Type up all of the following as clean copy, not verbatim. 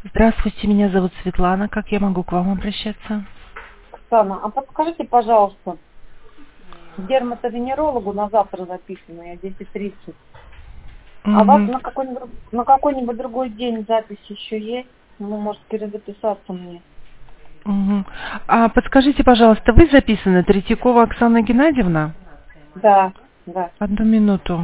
Здравствуйте, меня зовут Светлана. Как я могу к вам обращаться? Оксана, а подскажите, пожалуйста, к дерматовенерологу на завтра записано, я 10:30. А у вас Мгм. на какой-нибудь другой день запись еще есть? Ну, может, перезаписаться мне. Мгм. А подскажите, пожалуйста, вы записаны Третьякова Оксана Геннадьевна? Да, да. Одну минуту.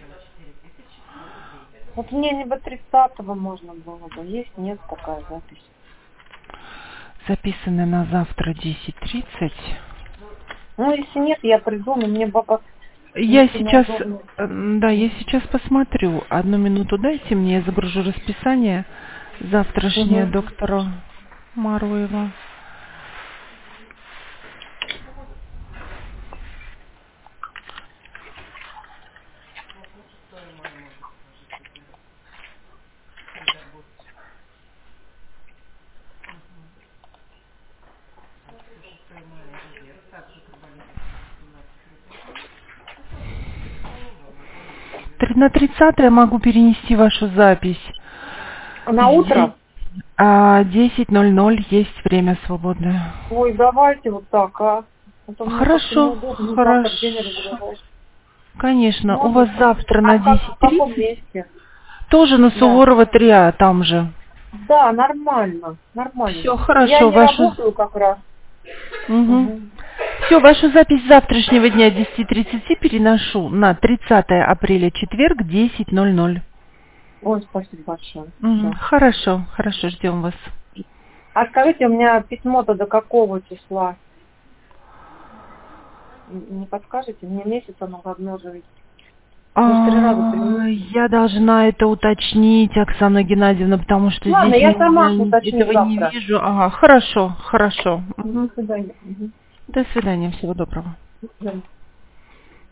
Вот мне не до 30-го можно было бы. Есть, нет такая запись. Записаны на завтра 10:30. Ну, если нет, я приду, но мне пока, Я если сейчас, неудобно. да, я сейчас посмотрю. Одну минуту дайте мне, я загружу расписание завтрашнее Угу. доктора Маруева. На 30 могу перенести вашу запись. А на утро? 10:00 есть время свободное. Ой, давайте вот так, а. А то мне как-то Хорошо, неудобно завтра день хорошо. разгружать. Конечно, у Можно вас так? завтра А на в каком 10:30 месте? тоже на Да. Суворова 3А, там же. Да, нормально, Все, нормально. Я хорошо, не вашу... работаю как раз. Угу. Угу. Все, вашу запись завтрашнего дня 10:30 переношу на 30 апреля, четверг, 10:00. Ой, спасибо большое. Мгм. Все. Хорошо, хорошо, ждем вас. А скажите, у меня письмо-то до какого числа? Не подскажете? Мне месяц оно одно же. Вы же 3 раза приносите. Я должна это уточнить, Оксана Геннадьевна, потому что Ладно, здесь я сама я уточню этого не завтра. вижу. Ага, хорошо, хорошо. До Мгм. свидания. Мгм. До свидания, всего доброго. До свидания.